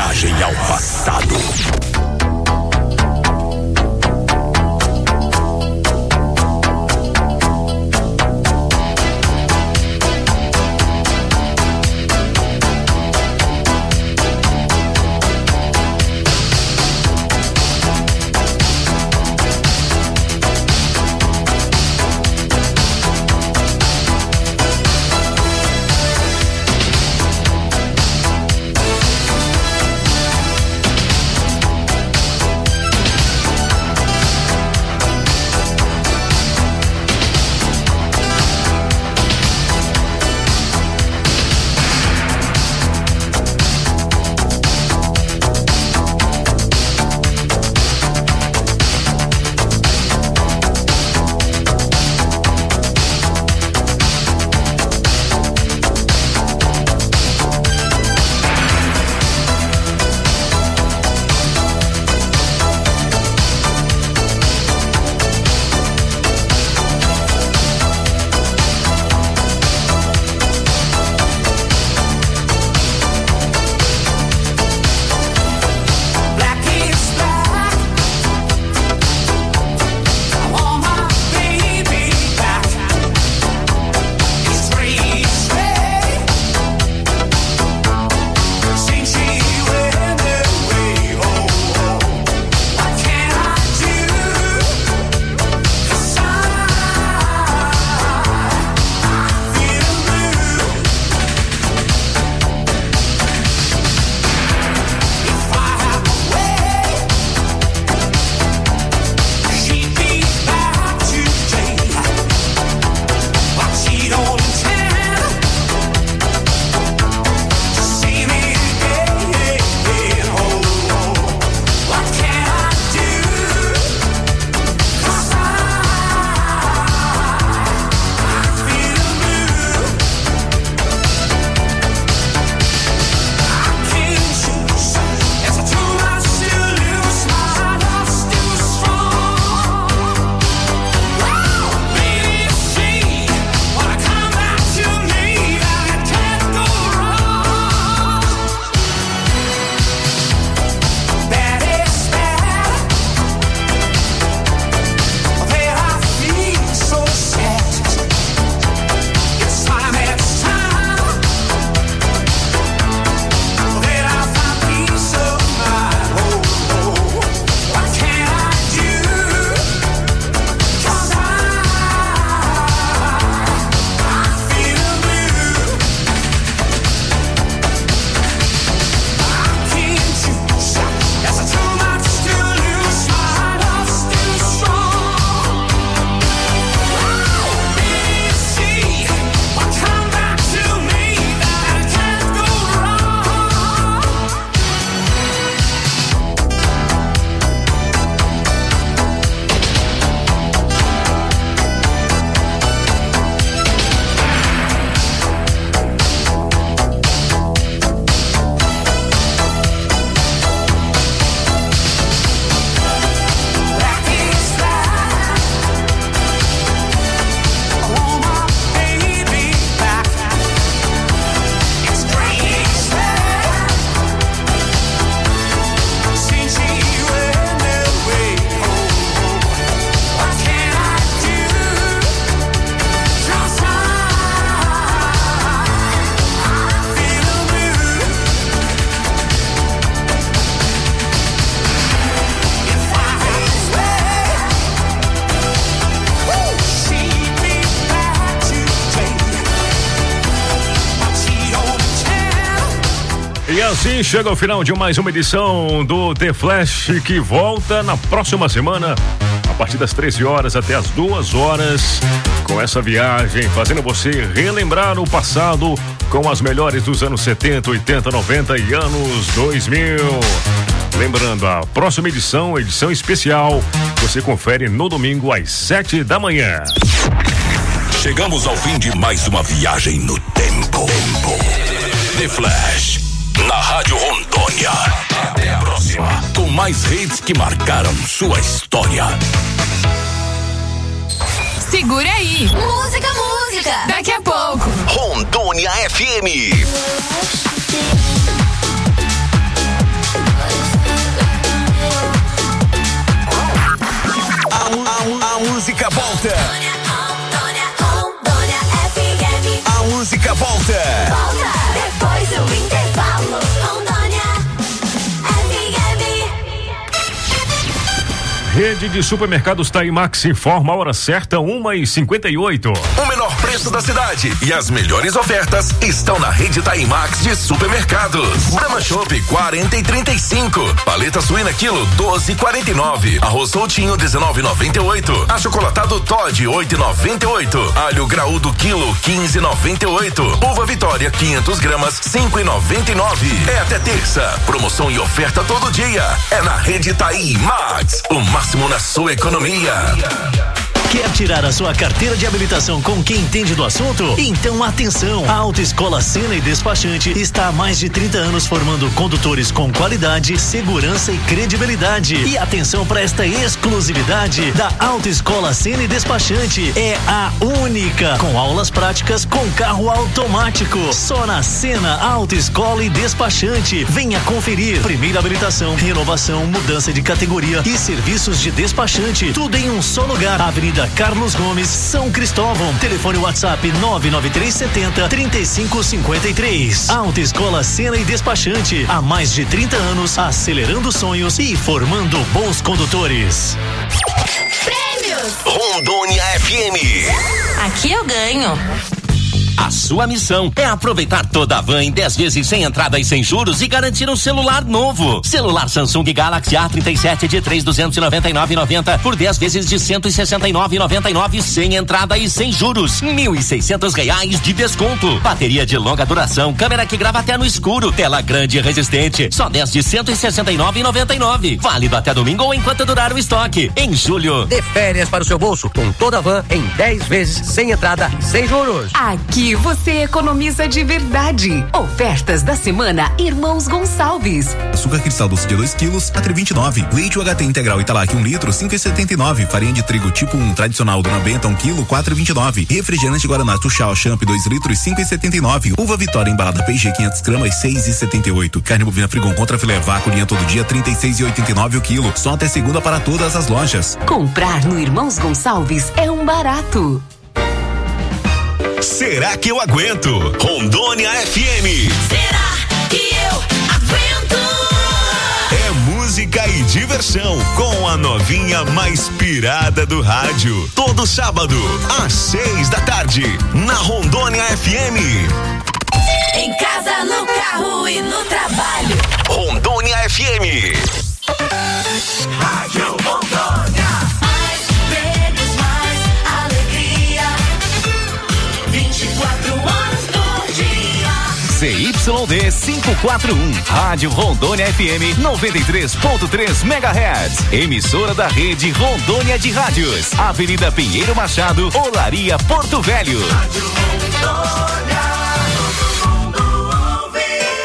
viagem ao passado. E assim chega ao final de mais uma edição do The Flash, que volta na próxima semana, a partir das 13 horas até as 2 horas, com essa viagem, fazendo você relembrar o passado com as melhores dos anos 70, 80, 90 e anos 2000. Lembrando, a próxima edição especial, você confere no domingo às 7 da manhã. Chegamos ao fim de mais uma viagem no tempo. The Flash, na Rádio Rondônia. Até a próxima, com mais hits que marcaram sua história. Segura aí. Música. Daqui a pouco. Rondônia FM. Rede de supermercados Taimax informa a hora certa, 1h58. O menor preço da cidade e as melhores ofertas estão na Rede Taimax de supermercados. Brahma Chopp 40,35. Paleta suína quilo 12,49. Arroz soltinho 19,98. Achocolatado Toddy 8,98. Alho graúdo quilo 15,98. Uva Vitória 500 gramas 5,99. É até terça. Promoção e oferta todo dia. É na Rede Taimax. O máximo na sua economia. Quer tirar a sua carteira de habilitação com quem entende do assunto? Então atenção! A Autoescola Sena e Despachante está há mais de 30 anos formando condutores com qualidade, segurança e credibilidade. E atenção para esta exclusividade da Autoescola Sena e Despachante. É a única com aulas práticas com carro automático. Só na Sena Autoescola e Despachante. Venha conferir. Primeira habilitação, renovação, mudança de categoria e serviços de despachante. Tudo em um só lugar. Avenida Carlos Gomes, São Cristóvão. Telefone WhatsApp 99370-3553. Autoescola Sena e Despachante. Há mais de 30 anos, acelerando sonhos e formando bons condutores. Prêmios Rondônia FM. Aqui eu ganho. A sua missão é aproveitar toda a van em 10 vezes sem entrada e sem juros e garantir um celular novo. Celular Samsung Galaxy A37 de 3.299,90 por 10 vezes de 169,99 sem entrada e sem juros. R$1.600 de desconto. Bateria de longa duração, câmera que grava até no escuro, tela grande e resistente. Só 10 de 169,99. Válido até domingo ou enquanto durar o estoque. Em julho. Dê férias para o seu bolso com toda a van em 10 vezes sem entrada e sem juros. Aqui você economiza de verdade. Ofertas da semana Irmãos Gonçalves. Açúcar cristal doce de 2 quilos a 3,29. Leite UHT integral Italac 1 litro 5,79. Farinha de trigo tipo 1 tradicional Dona Benta 1 quilo 4,29. Refrigerante Guaraná Tuxal Champ 2 litros 5,79. Uva Vitória embalada P&G 500 gramas 6,78. Carne bovina Frigon contra filé vácuo linha todo dia 36,89 o quilo. Só até segunda para todas as lojas. Comprar no Irmãos Gonçalves é um barato. Será que eu aguento? Rondônia FM. Será que eu aguento? É música e diversão com a novinha mais pirada do rádio. Todo sábado, às 6 da tarde, na Rondônia FM. Em casa, no carro e no trabalho. Rondônia FM. Rádio Rondônia. Mais prêmios, mais alegria. 24 horas por dia. CYD 541, Rádio Rondônia FM 93.3 MHz. Emissora da rede Rondônia de Rádios. Avenida Pinheiro Machado, Olaria, Porto Velho. Rádio Rondônia, todo mundo ouve.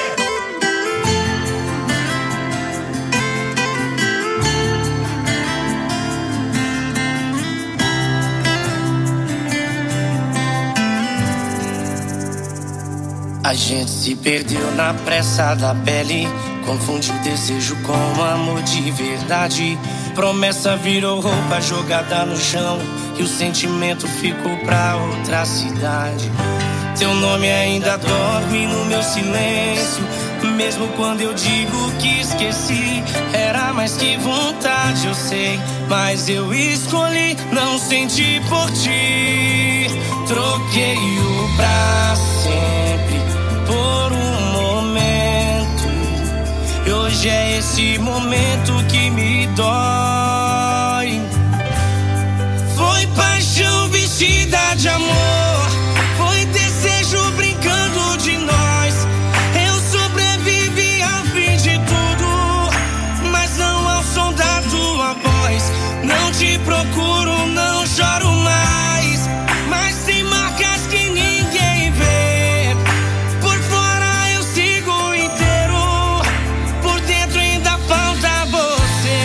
A gente se perdeu na pressa da pele, confundiu desejo com amor de verdade. Promessa virou roupa jogada no chão e o sentimento ficou pra outra cidade. Teu nome ainda dorme no meu silêncio, mesmo quando eu digo que esqueci. Era mais que vontade, eu sei, mas eu escolhi não sentir por ti. Troquei o pra sempre por um momento, e hoje é esse momento que me dói. Foi paixão vestida de amor, foi desejo brincando de nós. Eu sobrevivi ao fim de tudo, mas não ao som da tua voz. Não te procuro, não choro mais, mas tem marcas que ninguém vê. Por fora eu sigo inteiro, por dentro ainda falta você.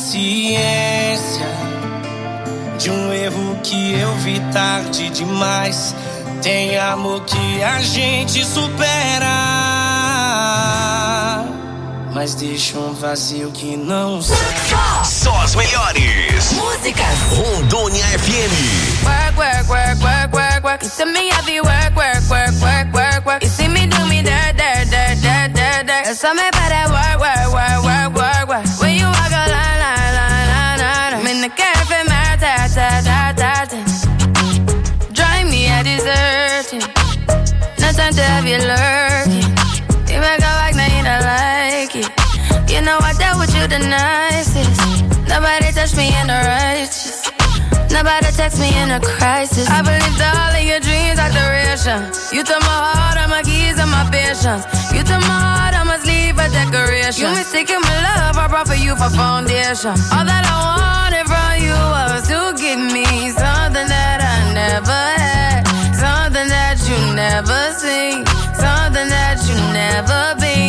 consciência de um erro que eu vi tarde demais. Tem amor que a gente supera, mas deixa um vazio que não sai. Só as melhores músicas. Rondônia FM. Work, work, work, work, work, work. You see me heavy work, work, work, work, work, work. You see me do me dirt, dirt, dirt, dirt, dirt, dirt. There's something about that work, work, work, work, work, work. When you walk a line, line, line, line, line. I'm in the cafe, my ta, ta, ta, ta, ta. Drive me a deserting. No time to have you lurking. You make a like, now you don't like it. You know I dealt with you the nicest. Nobody touched me in the righteous. Nobody text me in a crisis. I believed all of your dreams are duration. You took my heart, all my keys, and my patience. You took my heart, I must leave a decoration. You mistaken my love, I brought for you for foundation. All that I wanted from you was to give me something that I never had, something that you never seen, something that you never been.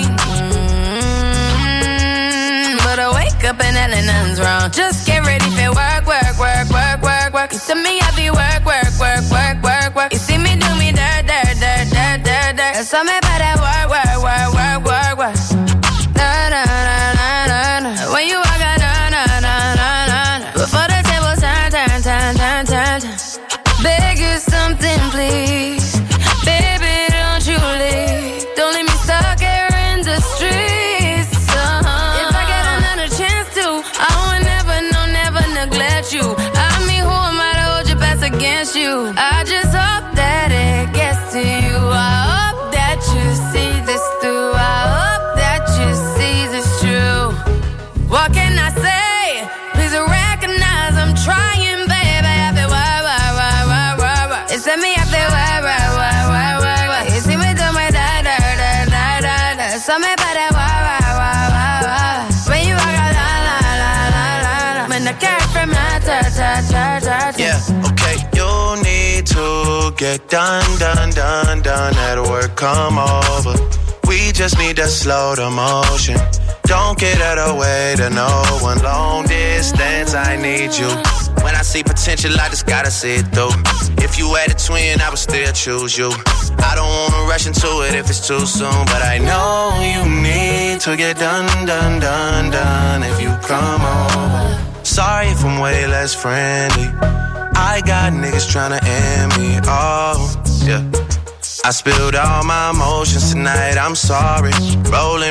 But I wake up and nothing's wrong. Just get ready for work, work, work, work, work, work. You see me heavy work, work, work, work, work, work. You see me do me dirt, dirt, dirt, dirt, dirt, dirt. There's something about that work, work, work, work, work, work. Na na na na na na. When you walk out, na na na na na. Before the table turn, turn, turn, turn, turn, turn. Beg you something, please, baby, don't you leave. Don't leave me stuck here in the streets. If I get another chance to, I will never, no, never neglect you. I mean, who am I to hold your best against you? I just hope that it gets to you. I hope that you see this through. I hope that you see this true. What can I say? Please recognize I'm trying, baby. I feel why. It's me, I feel why. You see me do my da. Something about that why. When you walk out, la. When the cat from my ta. Yeah, okay, you need to get done. At work, come over. We just need to slow the motion. Don't get out of the way to no one. Long distance, I need you. When I see potential, I just gotta see it through. If you had a twin, I would still choose you. I don't wanna rush into it if it's too soon, but I know you need to get done. If you come over. Sorry if I'm way less friendly. I got niggas tryna end me. Oh, yeah. I spilled all my emotions tonight, I'm sorry. Rolling.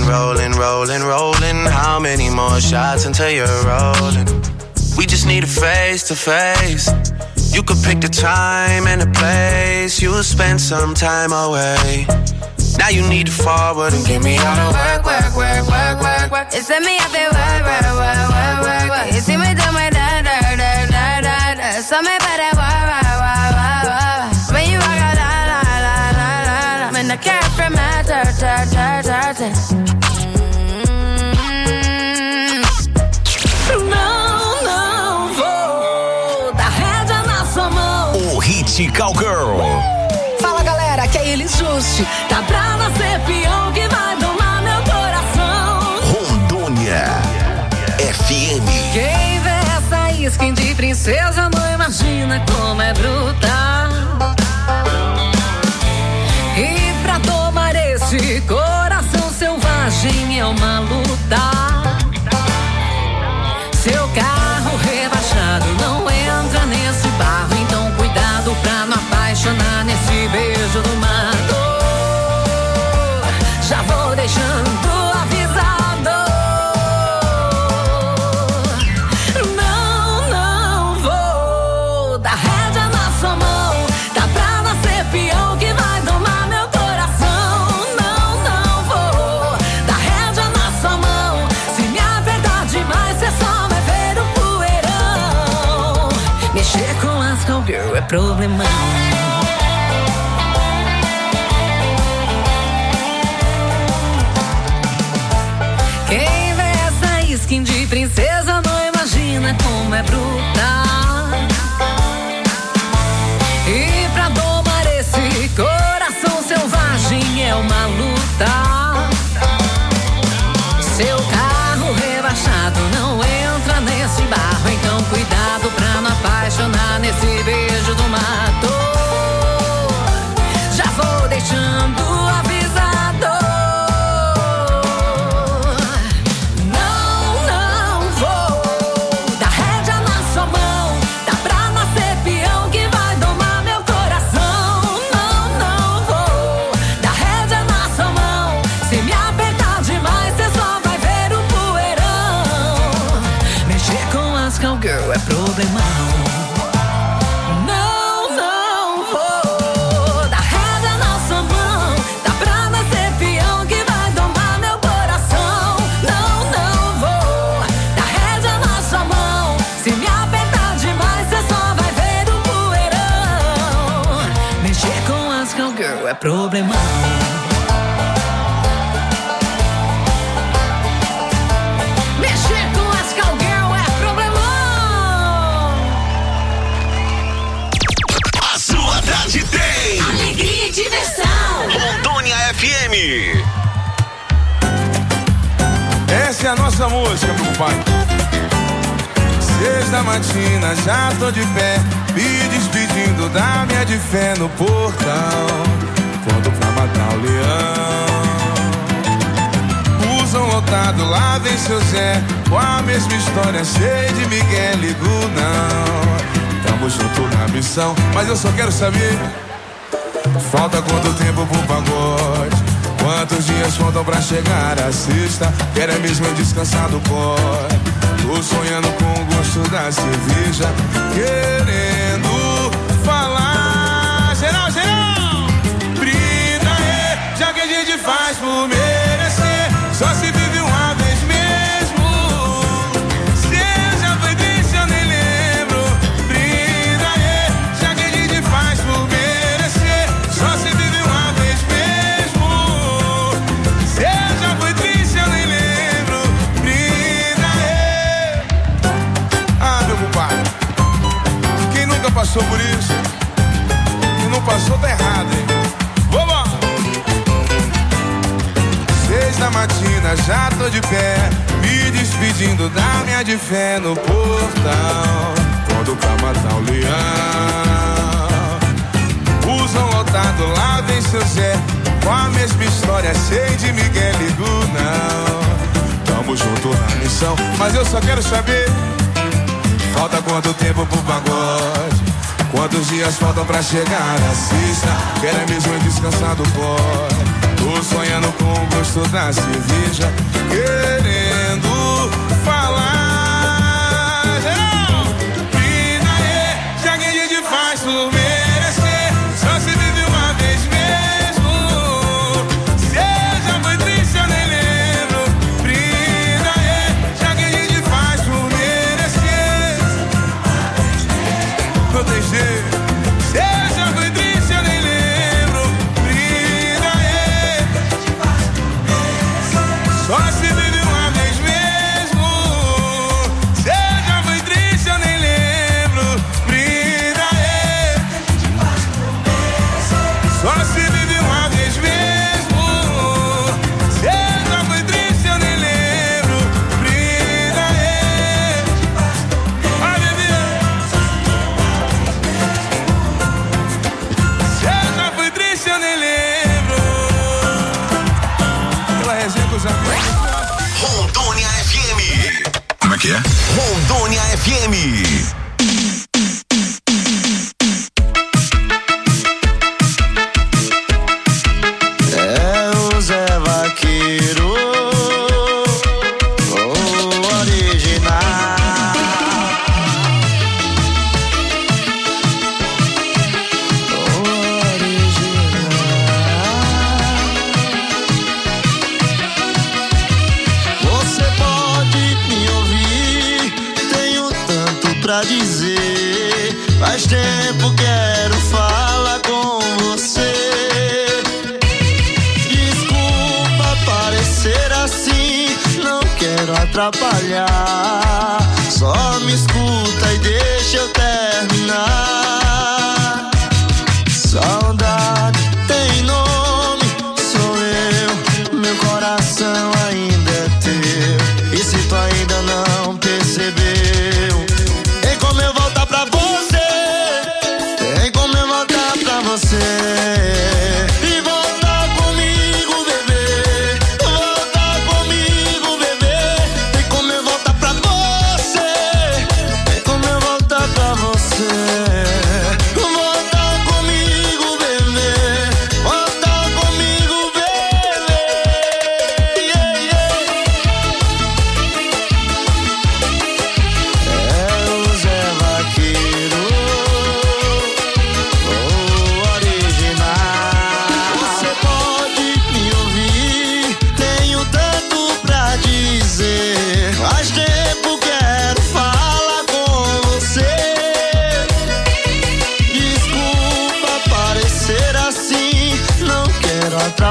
How many more shots until you're rolling? We just need a face to face. You could pick the time and the place. You'll spend some time away. Now you need to forward and get me out of work. It's me, I feel work. You see me do my da. Something about that work. When you walk out, la. When the cat from my ta. Não vou dar rédea na sua mão. O Hit Cowgirl. Fala galera, aqui é Elis Juste. Tá pra nascer peão que vai domar meu coração. Rondônia FM. Quem vê essa skin de princesa não imagina como é brutal. E pra tomar esse coração selvagem é uma luta. Seu carro rebaixado não entra nesse barro, então cuidado pra não apaixonar nesse beijo do mato. Já vou deixando avisado. Não vou dar rédea na sua mão. Tá pra nascer peão que vai domar meu coração. Não vou dar rédea na sua mão. Se me apertar demais, cê só vai ver o poeirão. Mexer com as cowgirl é problemão. Quem vê essa skin de princesa não imagina como é brutal. E pra domar esse coração selvagem é uma luta. Seu carro rebaixado não entra problemão. Mexer com as cowgirl é problemão. A sua tarde tem alegria e diversão. Rondônia FM. Essa é a nossa música, meu pai. 6 da matina, já tô de pé, me despedindo da minha de fé no portão. Quando pra matar o leão, usam lotado, lá vem seu Zé, com a mesma história, cheio de Miguel, ligo não. Tamo junto na missão, mas eu só quero saber, falta quanto tempo pro pagode? Quantos dias faltam pra chegar a sexta? Quero é mesmo descansar do pó. Tô sonhando com o gosto da cerveja, querendo falar. Geral, geral! Brinda aí, já que a gente faz por merecer. Só se vive uma vez mesmo. Se eu já foi triste, eu nem lembro. Brinda aí, já que a gente faz por merecer. Só se vive uma vez mesmo. Se eu já foi triste, eu nem lembro. Brinda aí. Ah, meu compadre, quem nunca passou por isso? Quem não passou tá errado, hein? Vamos! 6 da matina, já tô de pé, me despedindo da minha de fé no portão. Quando pra matar o leão, usam lotado, lá vem seu Zé, com a mesma história, cheio de Miguel, ligo não. Tamo junto na missão, mas eu só quero saber, falta quanto tempo pro pagode? Quantos dias faltam pra chegar a sexta? Quero é mesmo descansar do pó. Tô sonhando com o gosto da cerveja, querendo falar. Brinda aí, já que a gente faz por merecer. Só se vive uma vez mesmo. Se eu já foi triste, eu nem lembro. Brinda aí, já que a gente faz por merecer. Não tem jeito. Se eu já foi triste, eu nem lembro. Brinda aí. Só se vive uma vez mesmo. Se eu já foi triste, eu nem lembro. Brinda aí. Só se vive uma vez mesmo. Se eu já foi triste, eu nem lembro. Brinda aí. Ai, bebê. Se eu já fui triste, eu nem lembro. Pela resenha com os amigos. Rondônia FM. Como é que é? Rondônia FM. É o Zé Vaqueiro, o original. Você pode me ouvir, tenho tanto pra dizer. Faz tempo quero falar com você. Desculpa parecer assim, não quero atrapalhar. Só me escuta e deixa eu terminar. Saudade tem nome, sou eu. Meu coração ainda é teu. E se tu ainda não percebeu, tem como eu voltar pra você. Tem como eu voltar pra você. E voltar comigo, bebê. Voltar comigo, bebê. Tem como eu voltar pra você.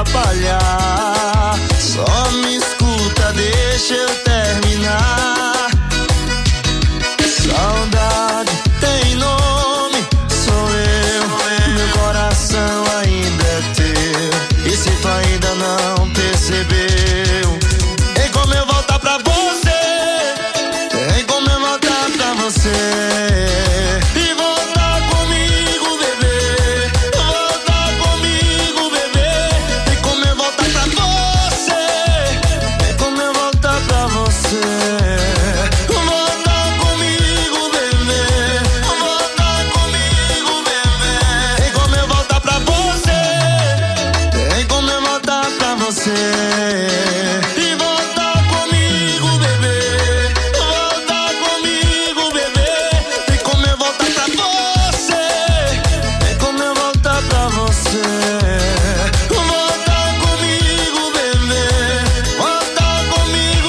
atrapalhar. Só me escuta, deixa eu terminar. Saudade tem nome, sou eu. Meu coração ainda é teu. E se tu ainda não percebeu, tem como eu voltar pra você. Tem como eu voltar pra você. E voltar comigo, bebê. Voltar comigo, bebê. Tem como eu voltar pra você. Tem como eu voltar pra você. Voltar comigo, bebê. Voltar comigo, bebê. Tem como eu voltar pra você. Tem como eu voltar pra você. E voltar comigo, bebê. Voltar comigo, bebê. Tem como eu voltar pra você. Tem como eu voltar pra você. Voltar comigo, bebê. Voltar comigo,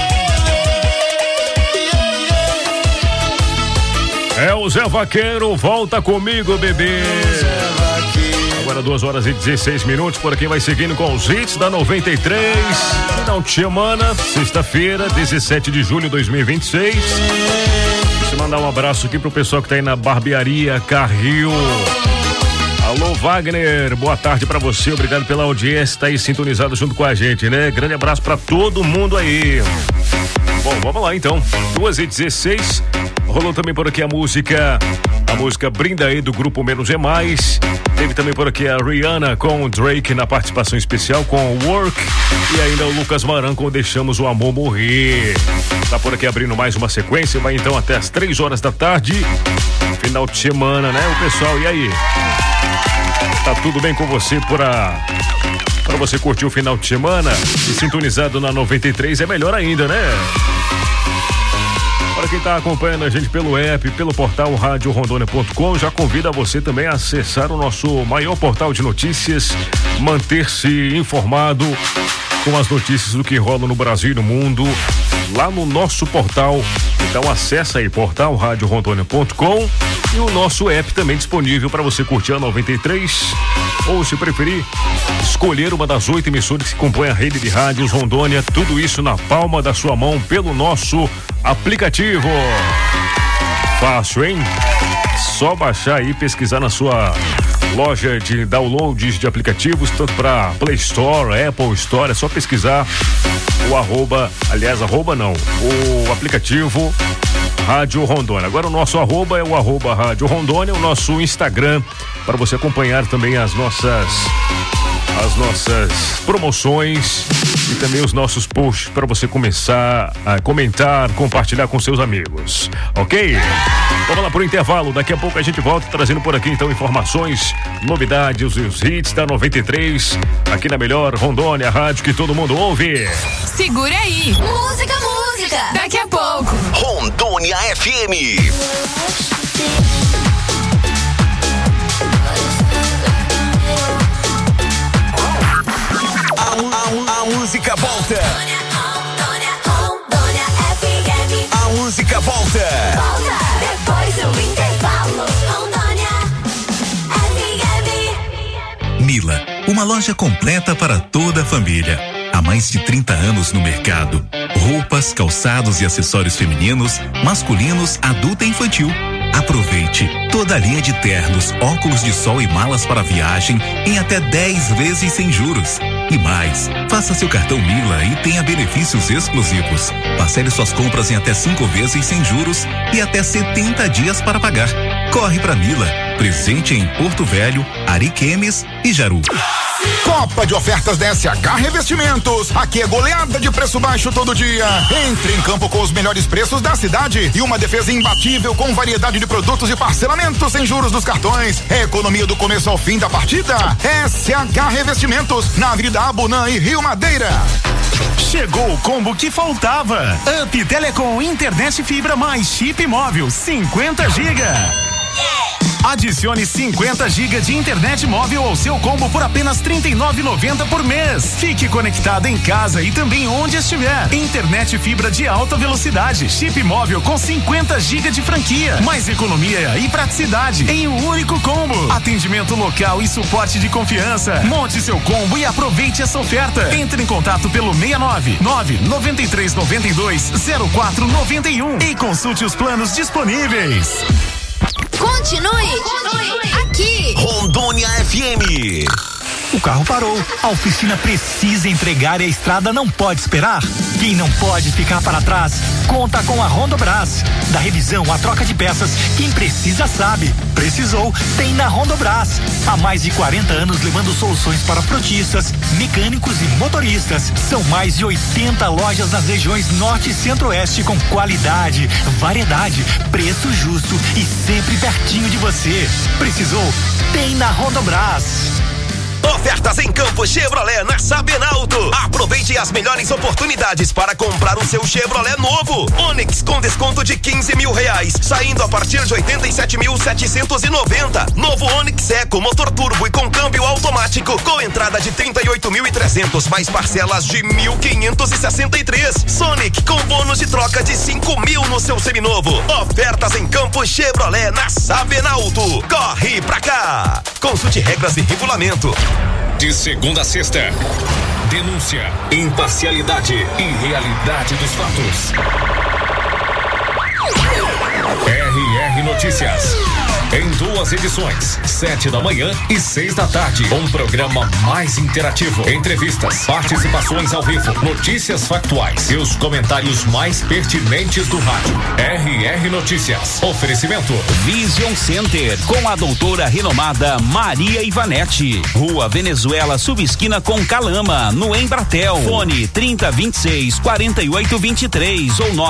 bebê. É o Zé Vaqueiro, volta comigo, bebê. Agora 2h16, por aqui vai seguindo com os hits da 93. Final de semana, sexta-feira, 17 de julho de 2026. Deixa eu mandar um abraço aqui pro pessoal que tá aí na Barbearia Carril. Alô, Wagner, boa tarde pra você, obrigado pela audiência, tá aí sintonizado junto com a gente, né? Grande abraço pra todo mundo aí. Bom, vamos lá então, 2h16, rolou também por aqui a música Brinda Aí do grupo Menos é Mais. Teve também por aqui a Rihanna com o Drake na participação especial com o Work. E ainda o Lucas Maran com Deixamos o Amor Morrer. Tá por aqui abrindo mais uma sequência, vai então até as 3h da tarde. Final de semana, né, o pessoal? E aí? Tá tudo bem com você pra você curtir o final de semana? E sintonizado na 93 é melhor ainda, né? Para quem está acompanhando a gente pelo app, pelo portal radiorondônia.com, já convido você também a acessar o nosso maior portal de notícias, manter-se informado com as notícias do que rola no Brasil e no mundo, lá no nosso portal. Então acessa aí, portal radiorondônia.com, e o nosso app também disponível para você curtir a 93, ou se preferir, escolher uma das 8 emissoras que compõem a rede de rádios Rondônia, tudo isso na palma da sua mão pelo nosso aplicativo. Fácil, hein? Só baixar aí, pesquisar na sua loja de downloads de aplicativos, tanto para Play Store, Apple Store, é só pesquisar o o aplicativo Rádio Rondônia. Agora o nosso arroba é o Rádio Rondônia, o nosso Instagram, para você acompanhar também as nossas promoções e também os nossos posts para você começar a comentar, compartilhar com seus amigos, ok? Vamos lá pro intervalo, daqui a pouco a gente volta trazendo por aqui então informações, novidades, os hits da 93, aqui na melhor Rondônia, a rádio que todo mundo ouve. Segura aí. Música. Daqui a pouco. Rondônia FM. A música volta. Rondônia FM. A música volta. Depois do intervalo. Rondônia FM. Mila, uma loja completa para toda a família. Há mais de 30 anos no mercado. Roupas, calçados e acessórios femininos, masculinos, adulto e infantil. Aproveite toda a linha de ternos, óculos de sol e malas para viagem em até 10 vezes sem juros. E mais, faça seu cartão Mila e tenha benefícios exclusivos. Parcele suas compras em até 5 vezes sem juros e até 70 dias para pagar. Corre pra Mila, presente em Porto Velho, Ariquemes e Jaru. Copa de ofertas da SH Revestimentos. Aqui é goleada de preço baixo todo dia. Entre em campo com os melhores preços da cidade e uma defesa imbatível com variedade de produtos e parcelamentos sem juros dos cartões. Economia do começo ao fim da partida. SH Revestimentos, na Avenida Abunã e Rio Madeira. Chegou o combo que faltava. Up Telecom, internet fibra mais chip móvel 50 GB. Adicione 50 GB de internet móvel ao seu combo por apenas R$ 39,90 por mês. Fique conectado em casa e também onde estiver. Internet fibra de alta velocidade, chip móvel com 50 GB de franquia, mais economia e praticidade em um único combo. Atendimento local e suporte de confiança. Monte seu combo e aproveite essa oferta. Entre em contato pelo 699-9392-0491 e consulte os planos disponíveis. Continue aqui. Rondônia FM. O carro parou, a oficina precisa entregar e a estrada não pode esperar. Quem não pode ficar para trás, conta com a Rondobras. Da revisão à troca de peças, quem precisa sabe. Precisou, tem na Rondobras. Há mais de 40 anos levando soluções para frotistas, mecânicos e motoristas. São mais de 80 lojas nas regiões Norte e Centro-Oeste com qualidade, variedade, preço justo e sempre pertinho de você. Precisou, tem na Rondobras. Ofertas em Campo Chevrolet na Sabenalto. Aproveite as melhores oportunidades para comprar o seu Chevrolet novo. Onix com desconto de R$15 mil, saindo a partir de 87.790. Novo Onix Eco, motor turbo e com câmbio automático, com entrada de 38.300 mais parcelas de 1.563. Sonic com bônus de troca de 5 mil no seu seminovo. Ofertas em Campo Chevrolet na Sabenalto. Corre pra cá. Consulte regras e regulamento. De segunda a sexta, denúncia, imparcialidade e realidade dos fatos. RR Notícias. Em 2 edições, 7 da manhã e 6 da tarde. Um programa mais interativo. Entrevistas, participações ao vivo, notícias factuais e os comentários mais pertinentes do rádio. RR Notícias. Oferecimento Vision Center, com a doutora renomada Maria Ivanete. Rua Venezuela, subesquina com Calama, no Embratel. Fone 3026-4823 ou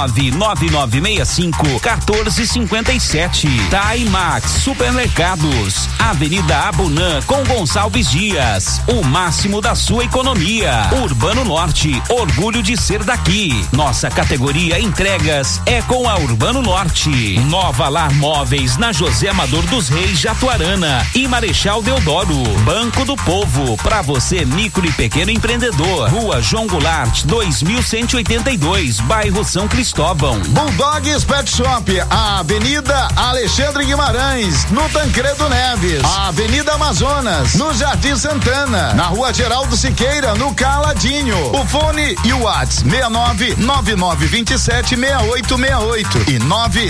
99965-1457. Timax Supermercados, Avenida Abunã com Gonçalves Dias. O máximo da sua economia. Urbano Norte, orgulho de ser daqui. Nossa categoria entregas é com a Urbano Norte. Nova Lar Móveis na José Amador dos Reis, Jatuarana e Marechal Deodoro. Banco do Povo, para você micro e pequeno empreendedor. Rua João Goulart, 2182, bairro São Cristóvão. Bulldogs Pet Shop, a Avenida Alexandre Guimarães, no Tancredo Neves, a Avenida Amazonas, no Jardim Santana, na Rua Geraldo Siqueira, no Caladinho. O fone e o WhatsApp 6999276868 e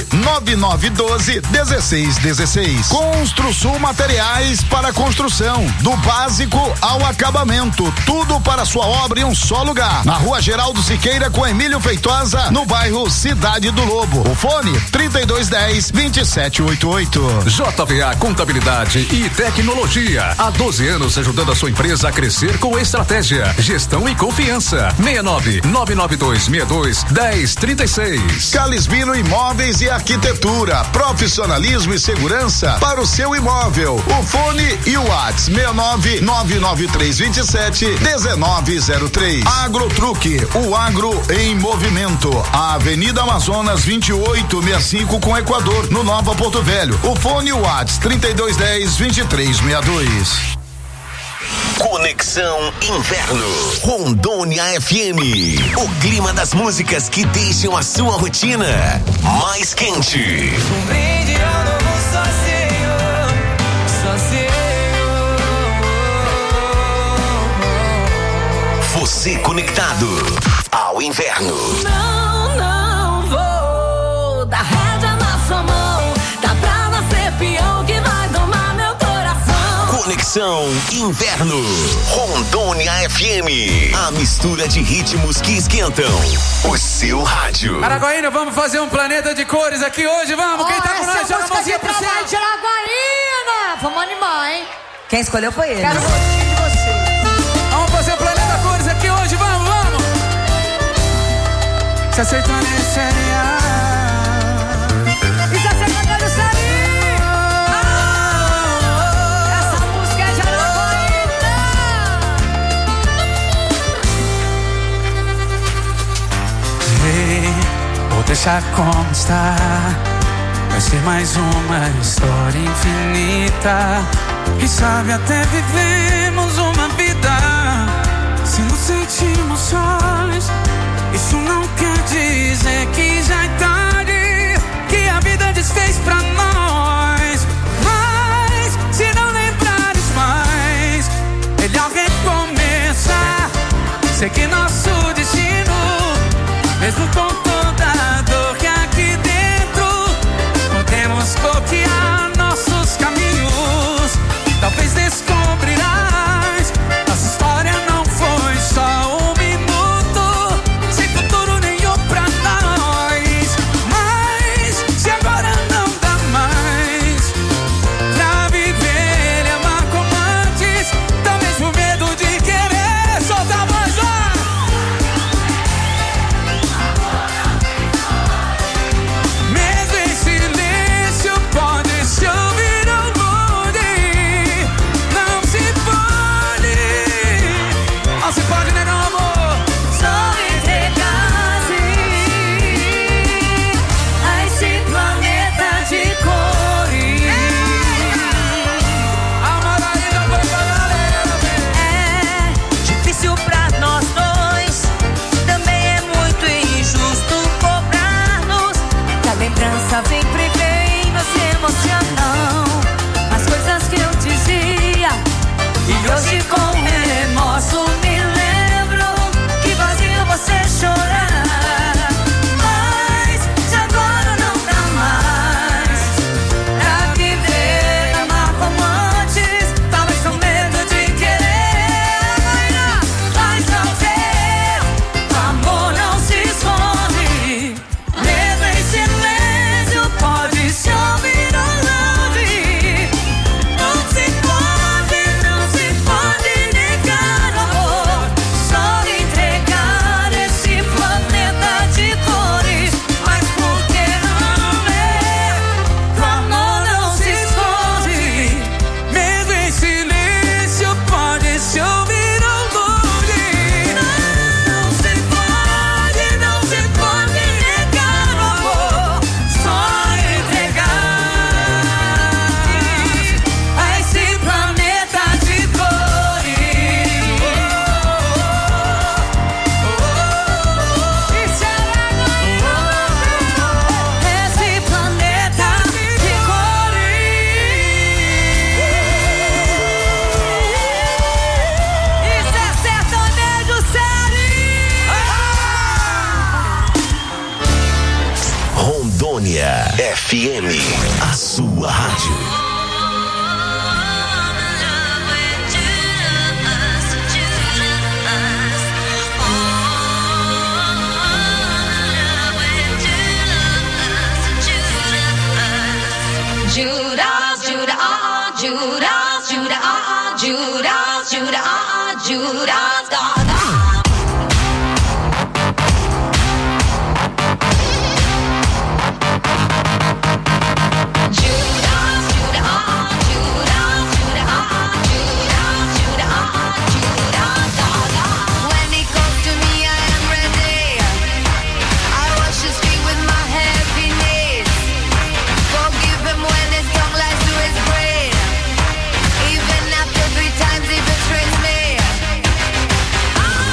999121616. Construção Materiais para construção, do básico ao acabamento, tudo para sua obra em um só lugar. Na Rua Geraldo Siqueira com Emílio Feitosa, no bairro Cidade do Lobo. O fone 3210-2788. JVA Contabilidade e Tecnologia. Há 12 anos ajudando a sua empresa a crescer com estratégia, gestão e confiança. 69-99262-1036. Calisbino Imóveis e Arquitetura. Profissionalismo e segurança para o seu imóvel. O fone e o WhatsApp 69-99327-1903. Agrotruque, o agro em movimento. A Avenida Amazonas 2865 com Equador, no Nova Porto Velho. O fone WhatsApp 3210-2362. Conexão Inverno. Rondônia FM. O clima das músicas que deixam a sua rotina mais quente. Um brinde ao novo sozinho. Você conectado ao inverno. Não vou dar rédea na sua mão. Tá pra nascer peão que vai domar meu coração. Conexão Inverno. Rondônia FM. A mistura de ritmos que esquentam o seu rádio. Araguaína, vamos fazer um planeta de cores aqui hoje, vamos? Quem tá com nós? Joga a mãozinha pro céu. De Araguaína. Vamos animar, hein? Quem escolheu foi ele. Quero um pouquinho de você. Vamos fazer o planeta cores aqui hoje, vamos, vamos. Se aceitou nesse seria. E se aceitou nesse seria. Essa música é de Araguaína. Ei, vou deixar como está. vai ser mais uma história infinita. Quem sabe até vivemos uma vida. Se nos sentimos sós, isso não quer dizer que já é tarde, que a vida desfez pra nós. Mas se não lembrares mais, melhor recomeçar. Seguir nosso destino, mesmo com toda a dor que aqui dentro. Podemos bloquear nossos caminhos. Talvez descobrirás, nossa história não foi só um minuto, sem futuro nenhum pra nós. Mas se agora não dá mais pra viver e amar como antes, talvez o medo de querer soltar a voz. Mesmo em silêncio pode se ouvir ao mude. Não se pode. Não se pode, né, meu amor? Só entregar-se a esse planeta de cores. A Maraína foi pra galera, É difícil pra nós dois, também é muito injusto cobrar-nos. Que a lembrança sempre vem nos emocionando. As coisas que eu dizia, e hoje com remorso me lembro que fazia você chorar. Mas se agora não dá mais pra viver, amar como antes, talvez com medo de querer. Mas não sei, o amor não se esconde. Mesmo em silêncio pode se ouvir ao longe. Não se pode negar o amor. Só entregar esse planeta de cores. Mas por que não ver? O amor não se esconde. mesmo em silêncio pode se ouvir ao longe. Não se pode negar o amor. Só entregar a esse planeta de cores. Isso é esse planeta de cores. Isso é sertanejo sério. Rondônia FM, a sua rádio. Judas, Judas, Judas, Judas, Judas, Judas, Judas, Gaga. When he comes to me, I am ready. I wash his feet with my heavy knees. Forgive him when his tongue lies to his brain. Even after 3 times he betrays me.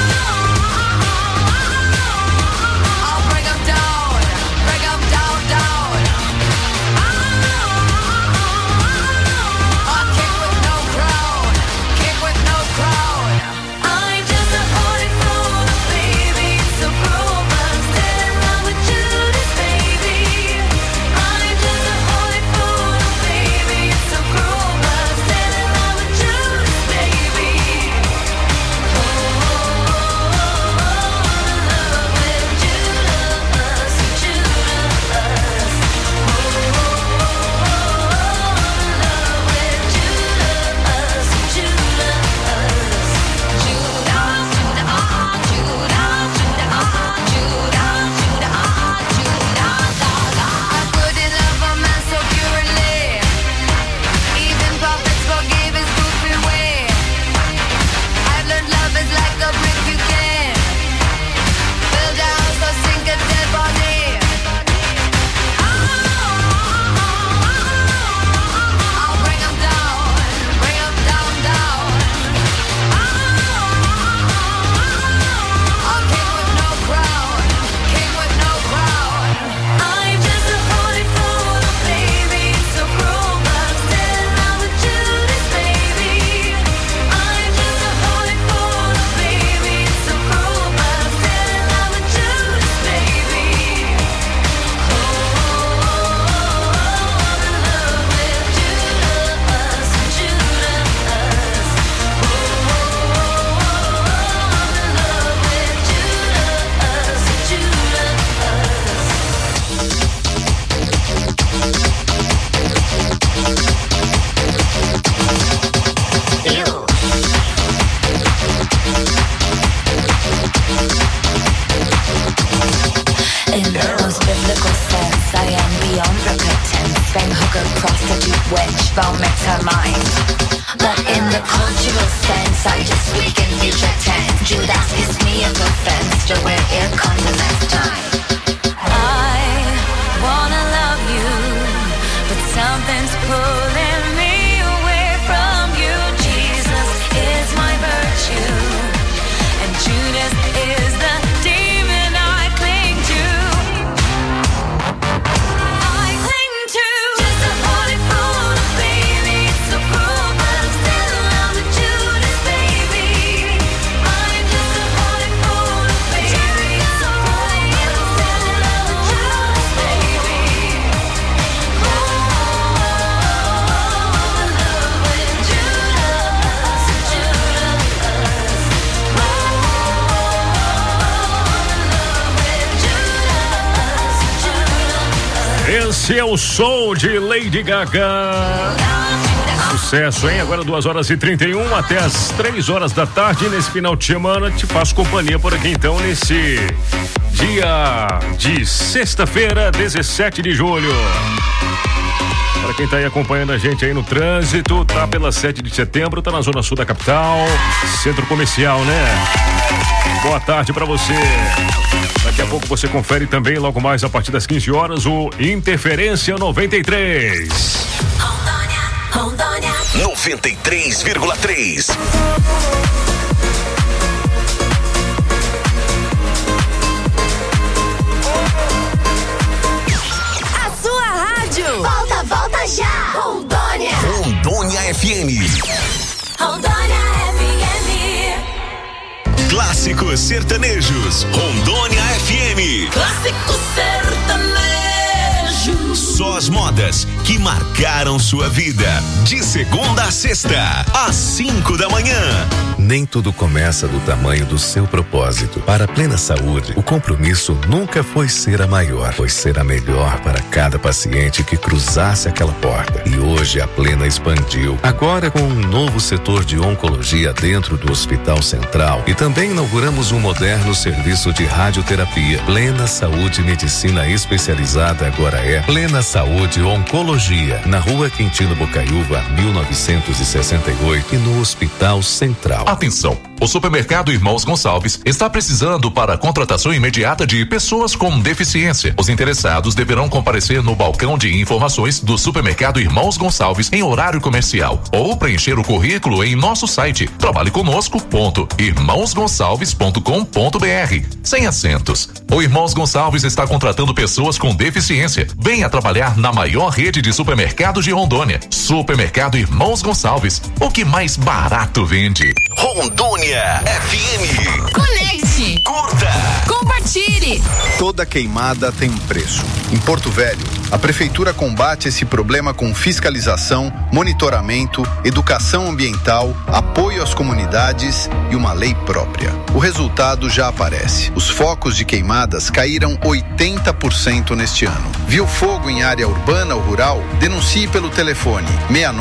which vomits her mind. But in the cultural sense, I just weaken future tense. Judas is me of offense to where here comes the next time. I wanna love you, but something's pulling me away from you. Jesus is my virtue, and Judas is the demon I cling to. I cling to just a bullet full of baby. It's so cruel, but I'm still in love with Judas, baby. I'm just a bullet full of baby. It's so cruel, but I'm still in love with Judas, baby. Oh, in love with Judas, Judas. Esse é o som de Lady Gaga. Sucesso, hein? Agora 2h31 até as 3h da tarde. Nesse final de semana, te faço companhia por aqui então, nesse dia de sexta-feira, 17 de julho. Para quem tá aí acompanhando a gente aí no trânsito, tá pela 7 de setembro, tá na zona sul da capital, centro comercial, né? Boa tarde pra você. Daqui a pouco você confere também, logo mais a partir das 15 horas, o Interferência 93. Rondônia 93,3. A sua rádio. Volta já. Rondônia. Rondônia FM. Rondônia FM. Clássicos sertanejos. Rondônia FM. Clássico sertanejo. Só as modas que marcaram sua vida. De segunda a sexta, às 5 da manhã. Nem tudo começa do tamanho do seu propósito. Para a Plena Saúde, o compromisso nunca foi ser a maior, foi ser a melhor para cada paciente que cruzasse aquela porta. E hoje a Plena expandiu. Agora com um novo setor de oncologia dentro do Hospital Central. E também inauguramos um moderno serviço de radioterapia. Plena Saúde Medicina Especializada agora é Plena Saúde Oncologia. Na Rua Quintino Bocaiúva, 1968 e no Hospital Central. Atenção! O supermercado Irmãos Gonçalves está precisando para a contratação imediata de pessoas com deficiência. Os interessados deverão comparecer no balcão de informações do supermercado Irmãos Gonçalves em horário comercial ou preencher o currículo em nosso site trabalheconosco.irmãosgonçalves.com.br sem acentos. O Irmãos Gonçalves está contratando pessoas com deficiência. Venha trabalhar na maior rede de supermercados de Rondônia. Supermercado Irmãos Gonçalves. O que mais barato vende. Rondônia FM. Conecte. Curta. Compartilhe. Toda queimada tem um preço. Em Porto Velho, a prefeitura combate esse problema com fiscalização, monitoramento, educação ambiental, apoio às comunidades e uma lei própria. O resultado já aparece. Os focos de queimadas caíram 80% neste ano. Viu fogo em área urbana ou rural? Denuncie pelo telefone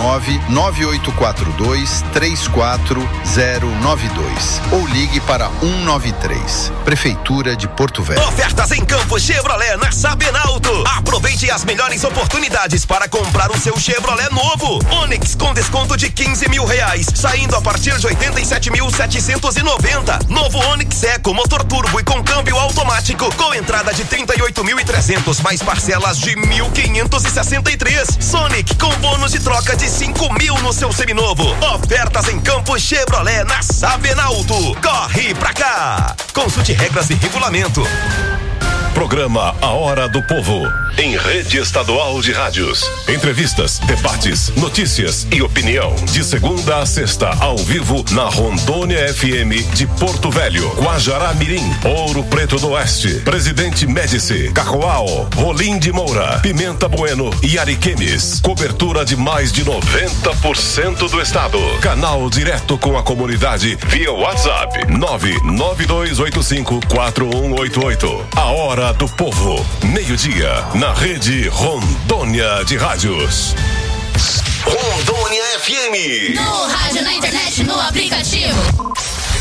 69-9842-34092 ou ligue para 193. Prefeitura de Porto Velho. Ofertas em Campo Chevrolet na Sabenalto. Aproveite as melhores oportunidades para comprar o seu Chevrolet novo. Onix com desconto de R$15 mil, saindo a partir de 87.790. Novo Onix Eco, motor turbo e com câmbio automático, com entrada de 38.300 mais parcelas de 1.563. Sonic com bônus de troca de 5 mil no seu seminovo. Ofertas em Campo Chevrolet na Sabenalto. Corre pra cá. Consulte regras e regulamento. Programa A Hora do Povo, em rede estadual de rádios. Entrevistas, debates, notícias e opinião. De segunda a sexta, ao vivo, na Rondônia FM de Porto Velho, Guajará Mirim, Ouro Preto do Oeste, Presidente Médici, Cacoal, Rolim de Moura, Pimenta Bueno e Ariquemes. Cobertura de mais de 90% do estado. Canal direto com a comunidade via WhatsApp 992854188. A Hora do Povo, meio-dia, na rede Rondônia de Rádios. Rondônia FM. No rádio, na internet, no aplicativo.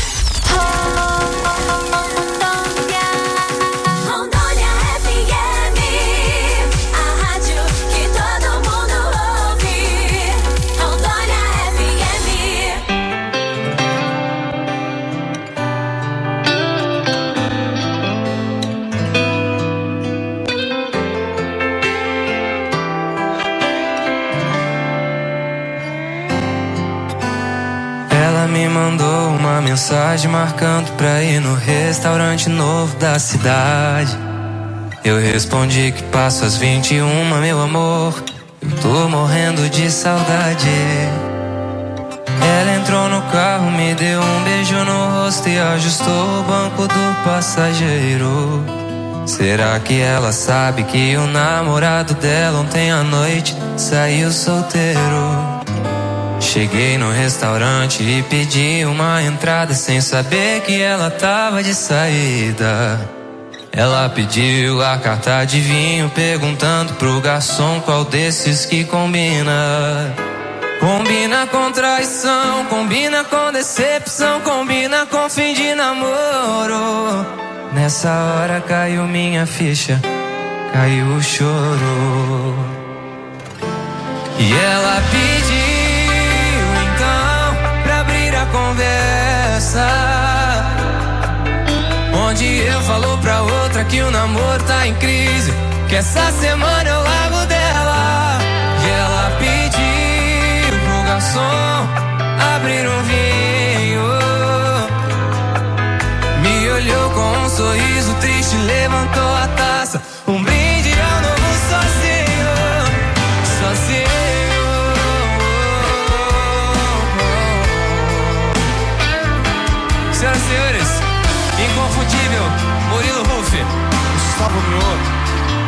Rondônia FM. A rádio que todo mundo ouve. uma mensagem marcando pra ir no restaurante novo da cidade. Eu respondi que passo às 21, meu amor, eu tô morrendo de saudade. Ela entrou no carro, me deu um beijo no rosto e ajustou o banco do passageiro. Será que ela sabe que o namorado dela ontem à noite saiu solteiro? Cheguei no restaurante e pedi uma entrada sem saber que ela tava de saída. Ela pediu a carta de vinho, perguntando pro garçom qual desses que combina. Combina com traição, combina com decepção, combina com fim de namoro. Nessa hora caiu minha ficha, caiu o choro. E ela pediu então pra abrir a conversa, onde eu falo pra outra que o namoro tá em crise, que essa semana eu largo dela. E ela pediu pro garçom abrir um vinho, me olhou com um sorriso triste, levantou a taça, um brinde ao novo sozinho, sozinho. Senhoras e senhores, inconfundível Murilo Huff, Gustavo Mioto.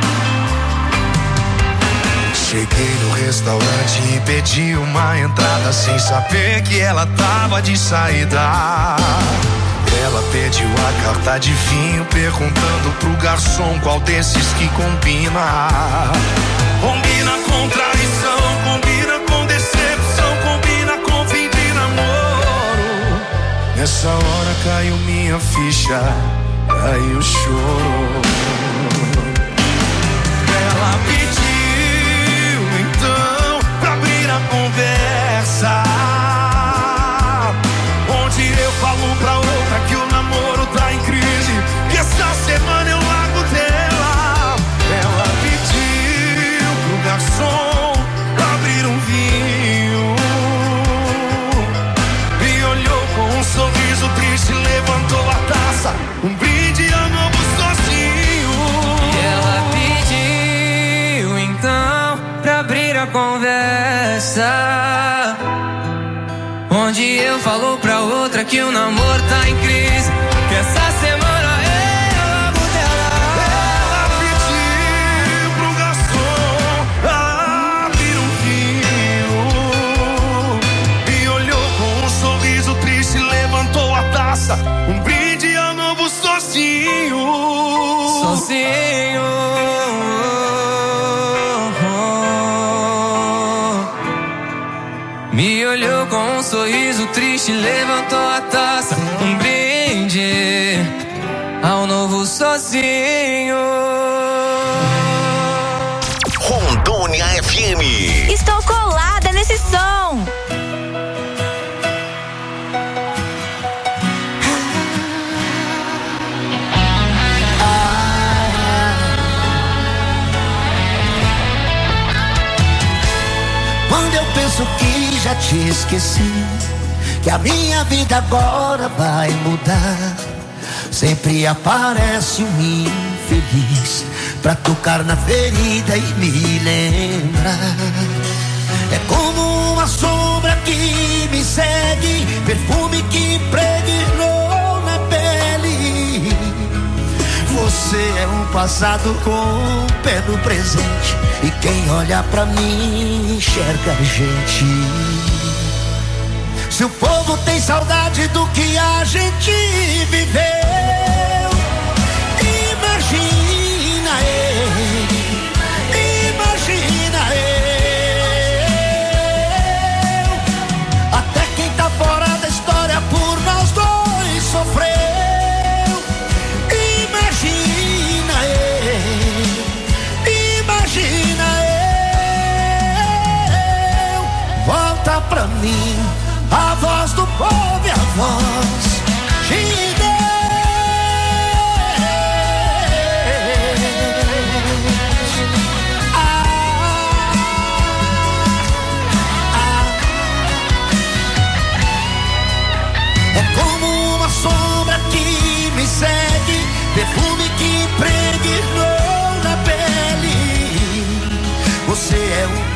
Cheguei no restaurante e pedi uma entrada sem saber que ela tava de saída. Ela pediu a carta de vinho, perguntando pro garçom qual desses que combina. Combina com traição, combina com decepção, combina com fim de namoro. Nessa hora caiu minha ficha, caiu o choro. Ela pediu então pra abrir a conversa, onde eu falo pra outra que o namoro tá em crise, que essa semana eu largo dela. Ela pediu pro garçom abrir um vinho, me olhou com um sorriso triste, levantou a taça, um brinde ao novo sozinho. E ela pediu então pra abrir a conversa, onde eu falo pra outra que o namoro tá em crise, que essa semana eu largo dela. Ela pediu pro garçom abrir um vinho, me olhou com um sorriso triste, levantou a taça, um brinde ao novo sozinho. Sozinho. Me olhou com um sorriso triste, levantou a taça, um brinde ao novo sozinho. Rondônia FM. Estou colada nesse som. Quando eu penso que já te esqueci, que a minha vida agora vai mudar, sempre aparece um infeliz pra tocar na ferida e me lembrar. É como uma sombra que me segue, perfume que impregnou na pele. Você é um passado com um pé no presente, e quem olha pra mim enxerga a gente. Se o povo tem saudade do que a gente viveu, imagina eu, imagina eu. Até quem tá fora da história por nós dois sofreu. Imagina eu, imagina eu. Volta pra mim a voz do povo e a voz de Deus. É como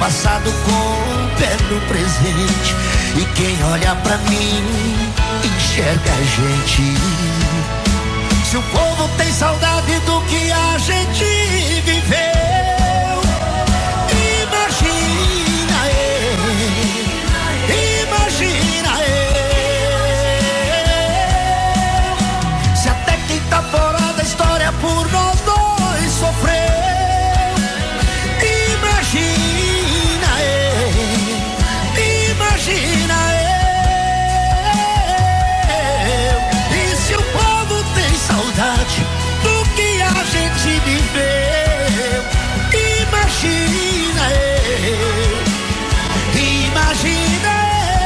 passado com o pé no presente. E quem olha pra mim enxerga a gente. Se o povo tem saudade do que a gente viveu, imagina eu, se até quem tá fora da história por nós dois sofreu. Imagina eu. E se o povo tem saudade do que a gente viveu, imagina eu. Imagina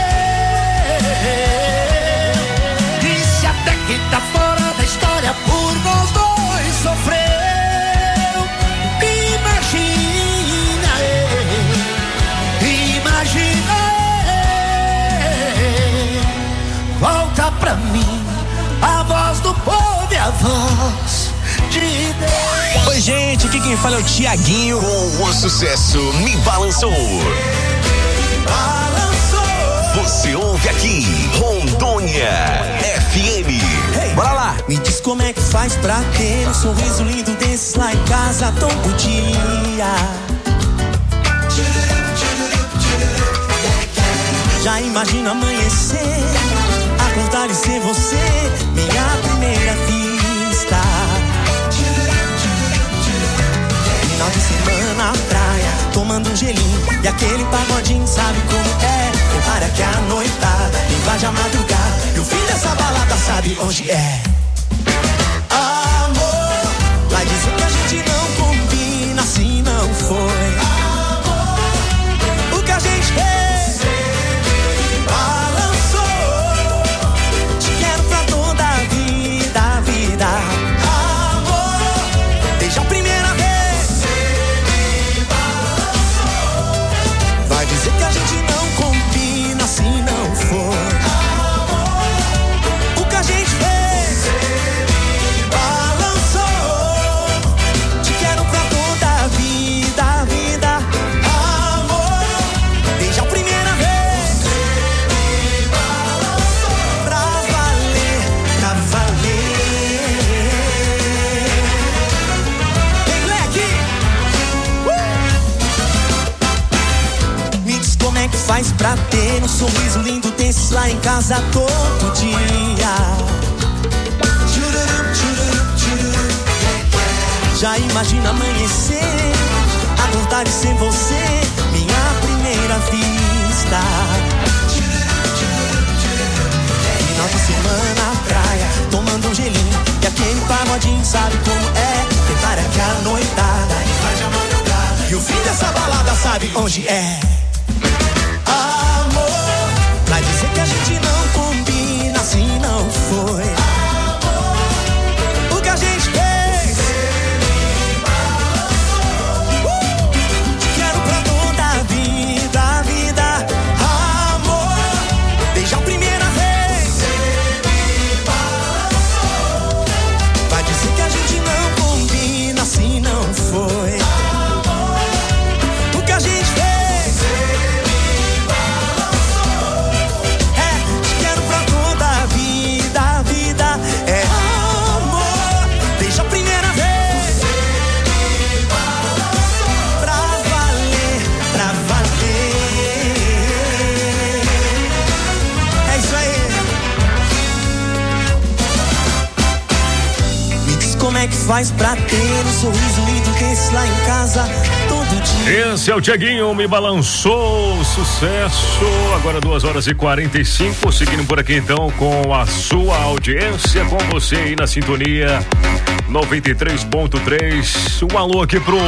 eu. E se até quem tá fora da história por nós dois sofreu, imagina eu. Imagina. Volta pra mim a voz do povo e a voz de Deus. Oi, gente, aqui quem fala é o Tiaguinho com o sucesso Me Balançou. Você ouve aqui Rondônia FM. Hey, bora lá! Me diz como é que faz pra ter um sorriso lindo desses lá em casa todo dia. Já imagino amanhecer, acordar e ser você, minha primeira vista. Final de semana na praia, tomando um gelinho e aquele pagodinho, sabe como é? Prepara que a noitada invade a madrugada e o fim dessa balada sabe onde é. Amor, vai dizer que a gente não combina, assim não foi. Amor, o que a gente fez faz pra ter um sorriso lindo desses lá em casa todo dia. Já imagina amanhecer, acordar e ser você, minha primeira vista. Final de semana na praia, tomando um gelinho e aquele pagodinho, sabe como é? Prepara que a noitada invade a madrugada e o fim dessa balada sabe onde é. Vai dizer que a gente não combina, assim não foi. Amor, o que a gente fez te quero pra toda a vida, vida. Amor, desde a primeira vez vai dizer que a gente não combina, assim não foi. Amor, o que a gente fez como é que faz pra ter um sorriso lindo desse lá em casa todo dia. Esse é o Tiaguinho, Me Balançou, sucesso. Agora 2h45, seguindo por aqui então com a sua audiência, com você aí na sintonia 93.3. Um alô aqui pro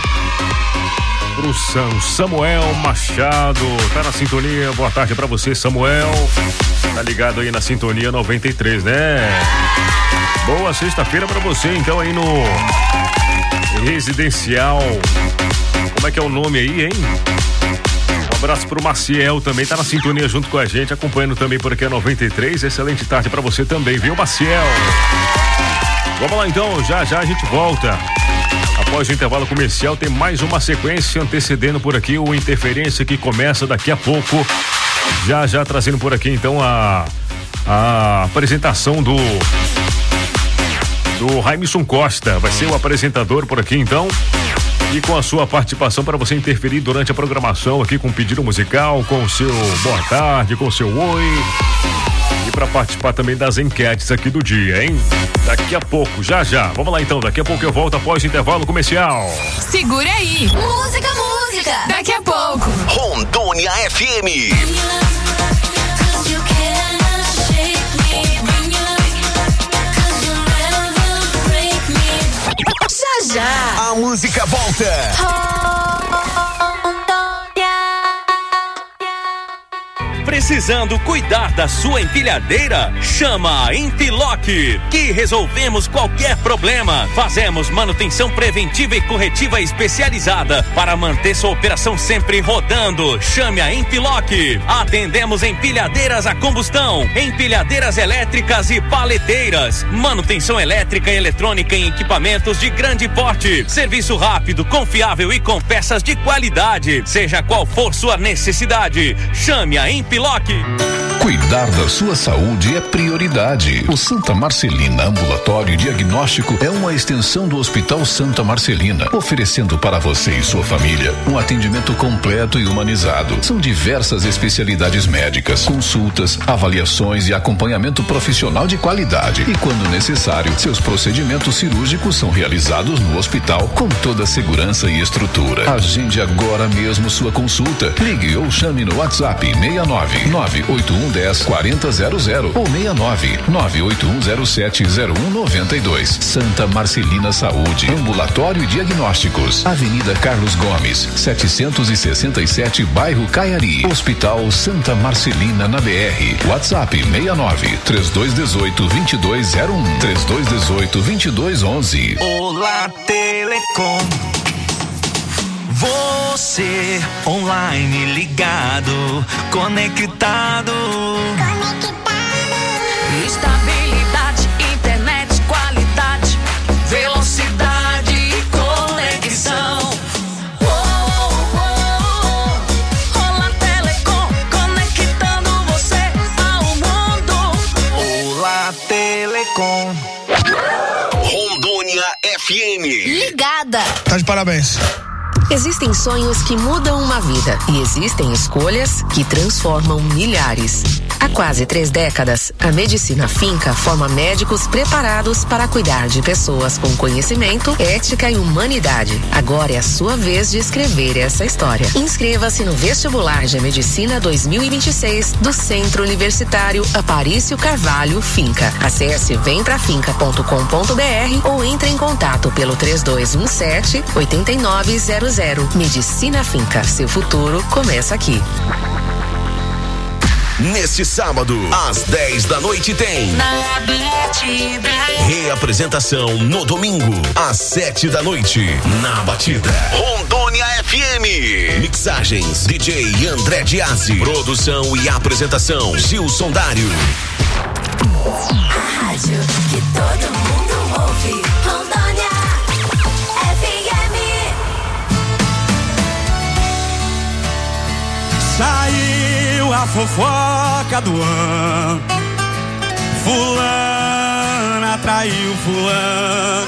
Samuel Machado, tá na sintonia. Boa tarde pra você, Samuel. Tá ligado aí na sintonia 93, né? Boa sexta-feira pra você, então, aí no Residencial. Como é que é o nome aí, hein? Um abraço pro Maciel também, tá na sintonia junto com a gente, acompanhando também por aqui a 93. Excelente tarde pra você também, viu, Maciel? Vamos lá então, já a gente volta. Após o intervalo comercial, tem mais uma sequência antecedendo por aqui o Interferência, que começa daqui a pouco. Já trazendo por aqui então a apresentação do Raimson Costa. Vai ser o apresentador por aqui então, e com a sua participação para você interferir durante a programação aqui com pedido musical, com o seu boa tarde, com o seu oi, e para participar também das enquetes aqui do dia, hein? Daqui a pouco, já. Vamos lá então, daqui a pouco eu volto após o intervalo comercial. Segura aí. Música. Daqui a pouco. Rondônia FM. Já. A música volta. Precisando cuidar da sua empilhadeira? Chama a Empiloc, que resolvemos qualquer problema. Fazemos manutenção preventiva e corretiva especializada para manter sua operação sempre rodando. Chame a Empiloc. Atendemos empilhadeiras a combustão, empilhadeiras elétricas e paleteiras, manutenção elétrica e eletrônica em equipamentos de grande porte. Serviço rápido, confiável e com peças de qualidade. Seja qual for sua necessidade, chame a Empiloc. Cuidar da sua saúde é prioridade. O Santa Marcelina Ambulatório Diagnóstico é uma extensão do Hospital Santa Marcelina, oferecendo para você e sua família um atendimento completo e humanizado. São diversas especialidades médicas, consultas, avaliações e acompanhamento profissional de qualidade. E quando necessário, seus procedimentos cirúrgicos são realizados no hospital com toda a segurança e estrutura. Agende agora mesmo sua consulta. Ligue ou chame no WhatsApp 69-98110-4000 ou 69-98107-0192. Santa Marcelina Saúde, Ambulatório e Diagnósticos, Avenida Carlos Gomes, 767, bairro Caiari. Hospital Santa Marcelina na BR. WhatsApp 69-3218-2201, 3218-2211. Olá, Telecom. Você online ligado, conectado. Estabilidade, internet, qualidade, velocidade e conexão. Olá, Telecom, conectando você ao mundo. Olá, Telecom. Rondônia FM. Ligada. Tá de parabéns. Existem sonhos que mudam uma vida e existem escolhas que transformam milhares. Há quase 3 décadas, a Medicina Finca forma médicos preparados para cuidar de pessoas com conhecimento, ética e humanidade. Agora é a sua vez de escrever essa história. Inscreva-se no vestibular de Medicina 2026 do Centro Universitário Aparício Carvalho Finca. Acesse vemprafinca.com.br ou entre em contato pelo 3217-8900. Medicina Finca, seu futuro começa aqui. Neste sábado, às 10 da noite tem reapresentação no domingo, às 7 da noite, na Batida. Rondônia FM. Mixagens, DJ André Diazzi. Produção e apresentação, Gilson Dário. A rádio que todo mundo ouve. Rondônia FM. Saiu a fofoca do ano. Fulana traiu fulano.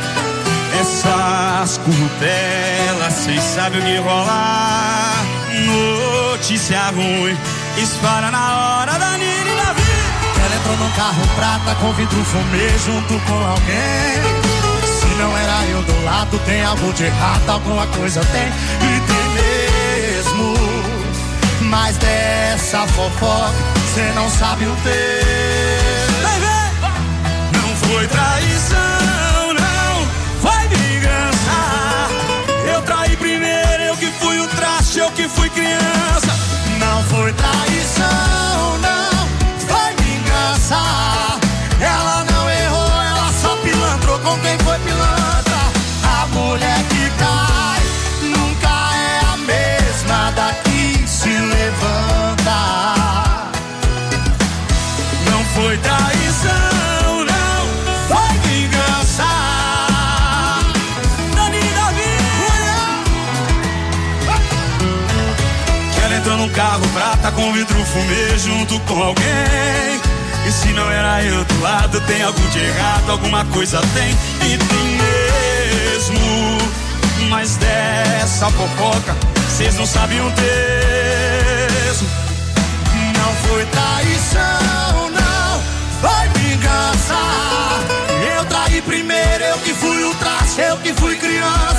Essas currupelas, cês sabem o que rolar. Notícia ruim, espalha na hora da Nina e da vida. Ela entrou num carro prata com vidro fumê junto com alguém. Se não era eu do lado, tem algo de errado, alguma coisa tem. E tem mesmo. Mas dessa fofoca, cê não sabe o ter. Não foi traição, não foi vingança. Eu traí primeiro, eu que fui o traste, eu que fui criança. Não foi traição, não foi vingança. Ela não errou, ela só pilantrou com quem foi pilantra. A mulher que cai nunca é a mesma daqui se levanta. Não foi traição, não foi vingança. carro prata com vidro fumê junto com alguém. E se não era eu do lado, tem algo de errado, alguma coisa tem, e tem mesmo. Mas dessa fofoca, cês não sabem um terço. Não foi traição, não, foi vingança. Eu traí primeiro, eu que fui o traço, eu que fui criança.